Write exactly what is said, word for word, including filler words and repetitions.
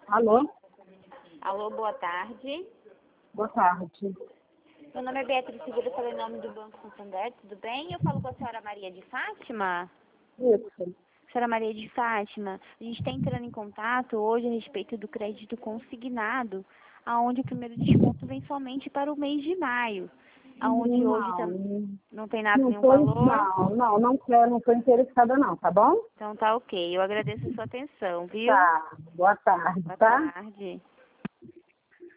Alô? Alô, boa tarde. Boa tarde. Meu nome é Beatriz Segura, falei em nome do Banco Santander, tudo bem? Eu falo com a senhora Maria de Fátima? Isso. Senhora Maria de Fátima, a gente está entrando em contato hoje a respeito do crédito consignado, aonde o primeiro desconto vem somente para o mês de maio, aonde hoje tam... Não, não tem nada, não nenhum tô, valor. não, não, não quero, não estou interessada não, tá bom? Então tá ok, eu agradeço a sua atenção, viu? Tá, boa tarde, Boa tá? tarde.